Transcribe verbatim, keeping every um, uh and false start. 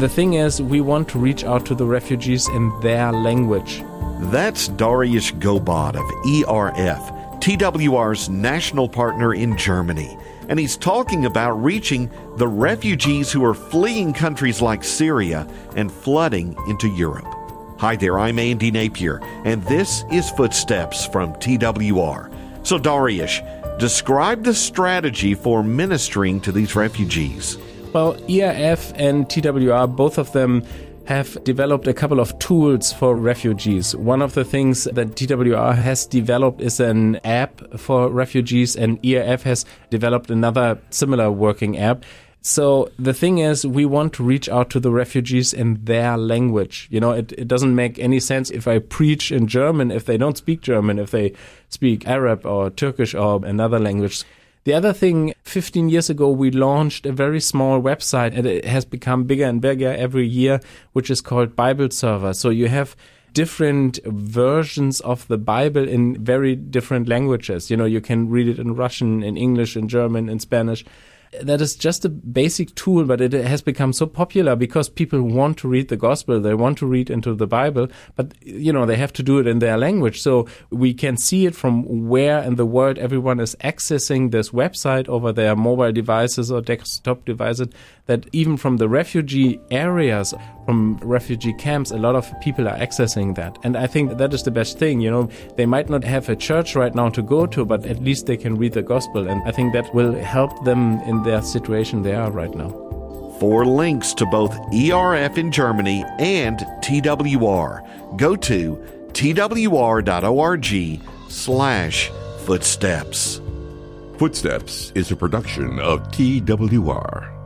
the thing is, we want to reach out to the refugees in their language. That's Dariusz Gobot of E R F, T W R's national partner in Germany. And he's talking about reaching the refugees who are fleeing countries like Syria and flooding into Europe. Hi there, I'm Andy Napier, and this is Footsteps from T W R. So Dariusz, describe the strategy for ministering to these refugees. Well, E R F and T W R, both of them have developed a couple of tools for refugees. One of the things that T W R has developed is an app for refugees, and E R F has developed another similar working app. So the thing is, we want to reach out to the refugees in their language. You know, it, it doesn't make any sense if I preach in German, if they don't speak German, if they speak Arab or Turkish or another language. The other thing, fifteen years ago, we launched a very small website, and it has become bigger and bigger every year, which is called Bible Server. So you have different versions of the Bible in very different languages. You know, you can read it in Russian, in English, in German, in Spanish. That is just a basic tool, but it has become so popular because people want to read the gospel. They want to read into the Bible, but, you know, they have to do it in their language. So we can see it from where in the world everyone is accessing this website over their mobile devices or desktop devices, that even from the refugee areas, from refugee camps, a lot of people are accessing that. And I think that is the best thing. You know, they might not have a church right now to go to, but at least they can read the gospel. And I think that will help them in their situation they are right now. For links to both E R F in Germany and T W R, go to twr.org slash footsteps. Footsteps is a production of T W R.